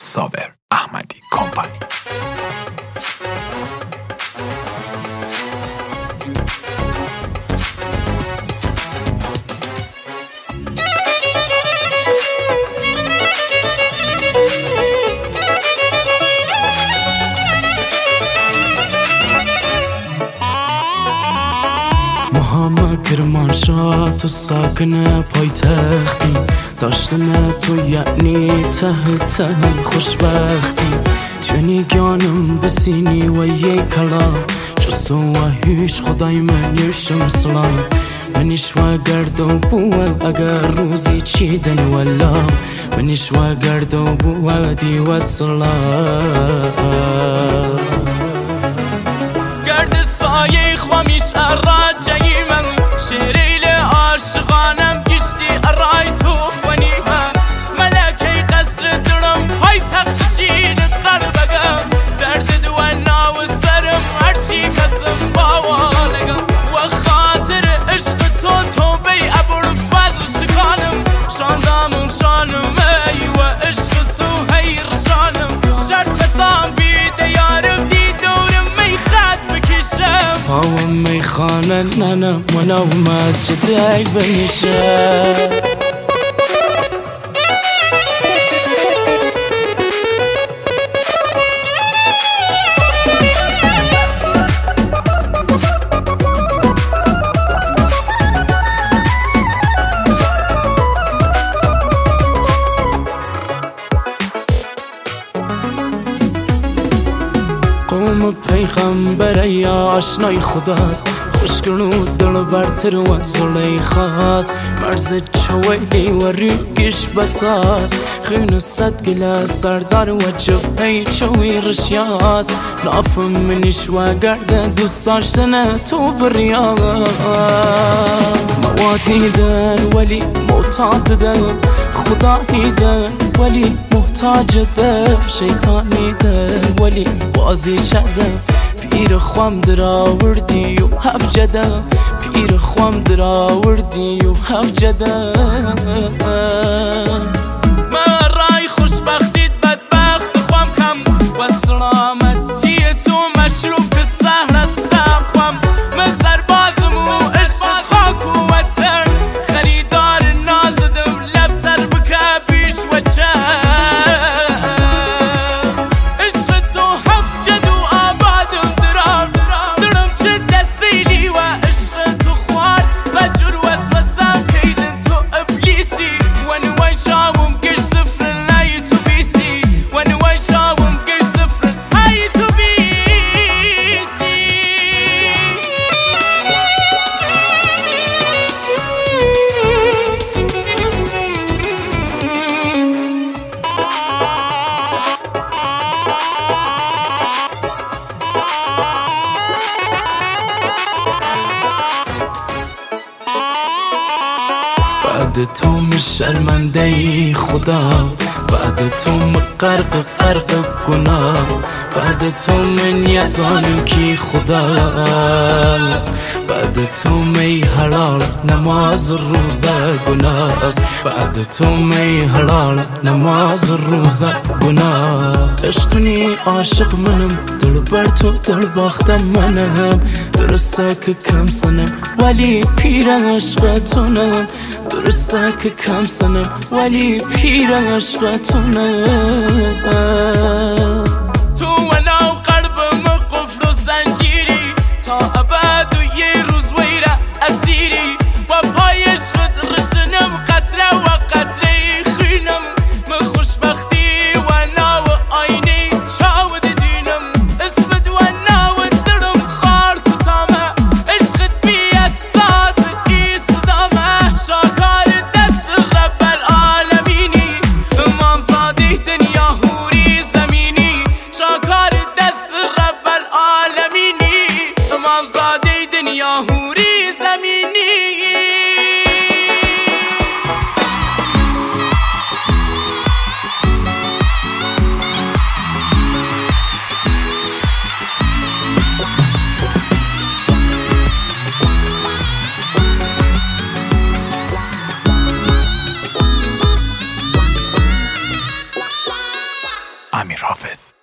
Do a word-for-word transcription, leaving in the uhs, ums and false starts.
صابر احمدی کمپانی. محمد کرمانشاه تو ساکن پایتختی، داشتن تو یعنی ته ته خوشبختی. توی گانم بسینی و یک کلام جز تو و هیچ خدای من یوشم سلام. منیش و گرد و بوه اگر روزی چیدن ولا، منیش و گرد و بوه دی و سلام. گرد سایه خوامیش اراجعی من، شیریل عاشقانم گشتی ارای تو خونیمه. ملکه قصر درم های تخشین قلبگم، درد دوانا و سرم هرچی کسم باوانگم. و خاطر عشق تو تو بی ابوالفضل شکانم، شاندامم شانم ای و عشق تو هی رشانم. شرط بسام بیده یارم دی دورم می خط بکشم. پاوم میخانه ننم و نو مسجد ای بنشم. قوم پیغمبر یا آشنای خداست، خوشگلو دل برتر و زلیخاست. مرز چویلی و ریگش بساز، خون صد گلاس سردار و جبهی چوی رشیاست. نافم منیش و گرد دوست داشتن تو بریاست. مواد دیدن ولی معتاد دم، خدا دیدن ولی محتاج دم. شیطان دیدن ولی بازی چدم، پیر خوام در آوردی و هف جدم. پیر خوام در آوردی و هف جدم. من رای خوشبختیت بدبخت خوام کم، و سلامتی تو مشروب که سهل هستم خوام. من سربازم و عشق خاک و وطن، خریدار نازدم لب تر بکه بیش و چن. بعد تو من شرمنده ای خدا، بعد تو من غرق غرق گناه. بعد تو من یزانم کی خداست، بعد تو می حلال نماز روزه گناست. بعد تو می حلال نماز روزه گناه. عشقتونی عاشق منم، دل بر تو دل باختم منم. درسته که کم سنم ولی پیر عشقتونم. درسته که کم سنم ولی پیر عشقتونم. تو و نو قلبم قفل و زنجیری، تا ابد و یه روز ویره اسیری. و پای عشقت رشنم قطره و قطره خینم. من خوشبختی و نو آینه چاود دینم. اسمت و نو درم خار کتامه، عشقت بی اساس ایستامه. شاکار دست رب العالمینی، امام زاده دنیا امیر حافظ.